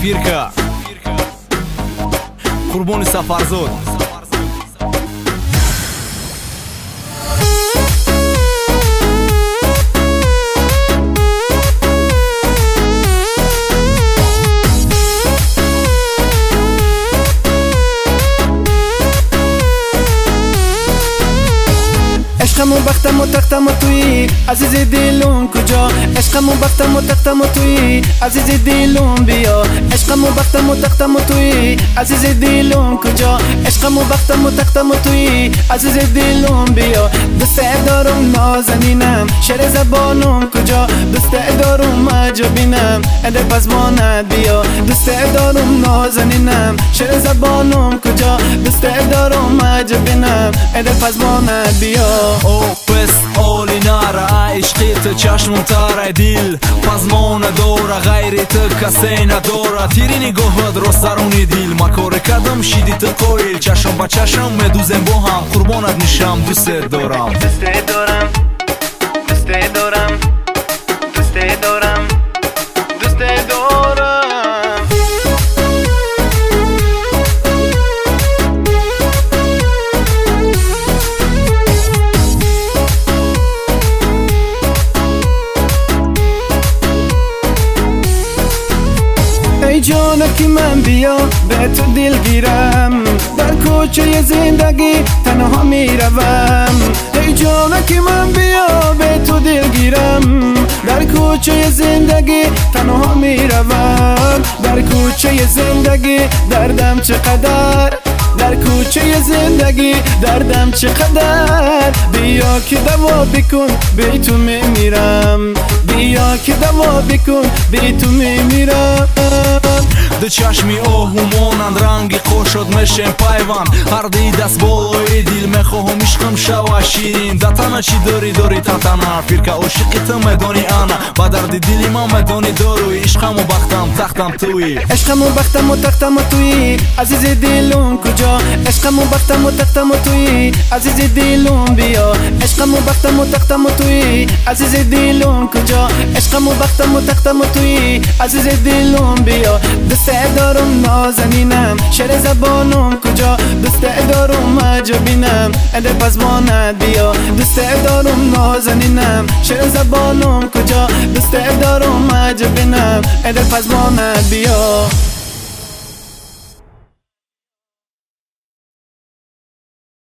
Firka Qurboni Safarzod عشقم و بختم و تختم و توی عزیز دلم کجا عشقم و بختم و تختم و توی عزیز دلم بیا عشقم و بختم و تختم و توی عزیز دلم کجا عشقم و بختم و تختم و توی عزیز دلم بیا دوست دارم نازنینم شعر زبانم کجا دوست دارم مجا بینم اده پزمانت بیا دوست دارم نازنینم شعر زبانم کجا دوست دارم مجا بینم اده پزمانت بیا او پس اولی نارا عشقی تو چشمم تاره دل پزمانه دوره غیری تو کسی نداره تیری نگاهت رو سرونی دل ما کار کردم شیدی تو کویل چشم با چشم مدوزم با هم قربانت نشم دوست دارم دوست دارم دوست دارم دوست دارم دوست دارم ای جانکی من بیا به تو دل گیرم در کوچه زندگی تنها میروم ای جانکی من بیا به تو دل گیرم در کوچه زندگی تنها میروم در کوچه زندگی دردم چقدر در کوچه زندگی دردم چقدر بیا که دوا بکن به تو میمیرم بیا که دوا بکن به تو میمیرم دو چشمی آهو مانند رنگی خوشت میشم پیوند هر دی دست بالای دل میخواهم عشقم شوه شیرین دتنه چی داری تتنه فیرکه عاشقی تو میدانی انا با درد دلی من میدانی داروی عشقم و بختم تختم توی عشقم و بختم و تختم توی عزیز دلم کجا عشقم و بختم و تختم توی عزیز دلم بیا عشقم و بختم و تختم توی عزیز دلم کجا عشقم و بختم و تختم توی عزیز دلم بیا دوست دارم نازنینم شعر زبانم کجا دوست دارم مجا بینم اده پزمانت بیا دوست دارم نازنینم شعر زبانم کجا دوست دارم مجا بینم اده پزمانت بیا